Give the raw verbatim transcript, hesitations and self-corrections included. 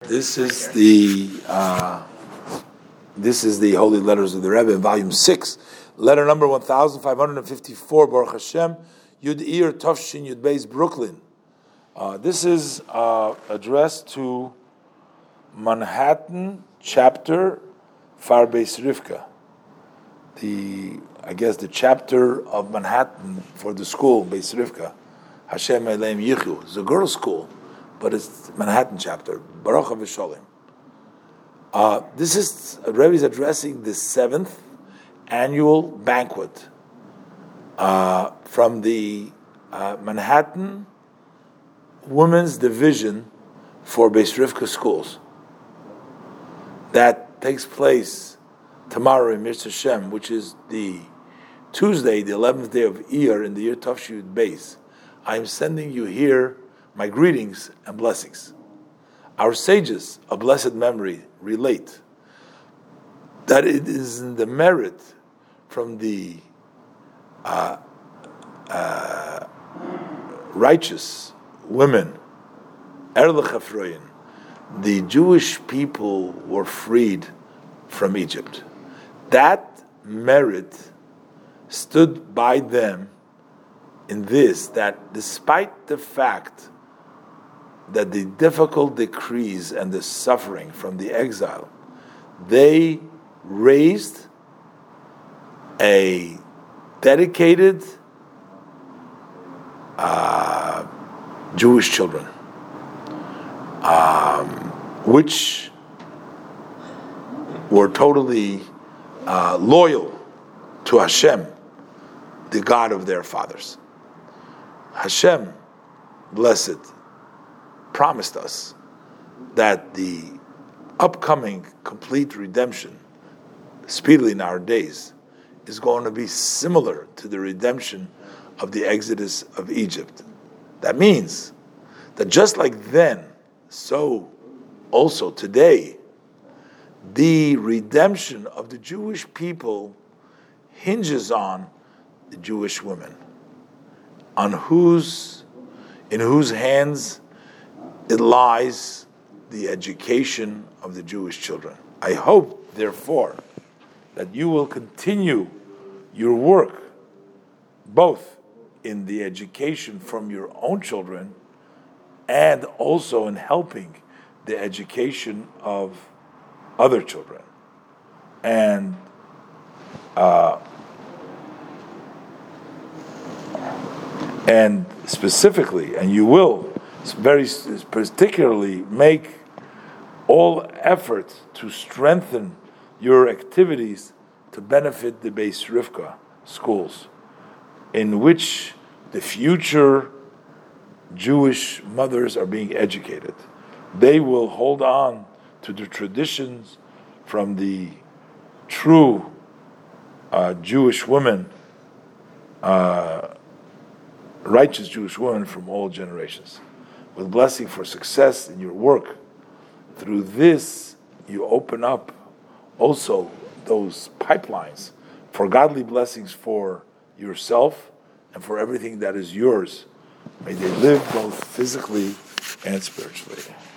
This is the uh, this is the Holy Letters of the Rebbe, volume six, letter number one thousand five hundred and fifty-four. Baruch Hashem, Yud Ir Tafshin Yud Beis, Brooklyn. Uh, this is uh, addressed to Manhattan chapter Far Beis Rivka. The I guess the chapter of Manhattan for the school Beis Rivka. Hashem Eleim Yichu. It's a girls' school, but it's Manhattan chapter. Baruch Hashem. Uh, this is Rebbe is addressing the seventh annual banquet uh, from the uh, Manhattan Women's Division for Beis Rivka schools. That takes place tomorrow in Mirza Hashem, which is the Tuesday, the eleventh day of Iyar in the year Tafshiyud Beis. I am sending you here my greetings and blessings. Our sages of blessed memory relate that it is in the merit from the uh, uh, righteous women, Erlich Ephraim, the Jewish people were freed from Egypt. That merit stood by them in this, that despite the fact that the difficult decrees and the suffering from the exile, they raised a dedicated uh, Jewish children, um, which were totally uh, loyal to Hashem, the God of their fathers. Hashem, blessed, promised us that the upcoming complete redemption, speedily in our days, is going to be similar to the redemption of the exodus of Egypt. That means that just like then, so also today, the redemption of the Jewish people hinges on the Jewish women, on whose, in whose hands it lies the education of the Jewish children. I hope, therefore, that you will continue your work, both in the education from your own children and also in helping the education of other children. And uh, and specifically, and you will very particularly make all efforts to strengthen your activities to benefit the Beis Rivka schools, in which the future Jewish mothers are being educated. They will hold on to the traditions from the true uh, Jewish women, uh, righteous Jewish women from all generations. With blessing for success in your work. Through this, you open up also those pipelines for godly blessings for yourself and for everything that is yours. May they live both physically and spiritually.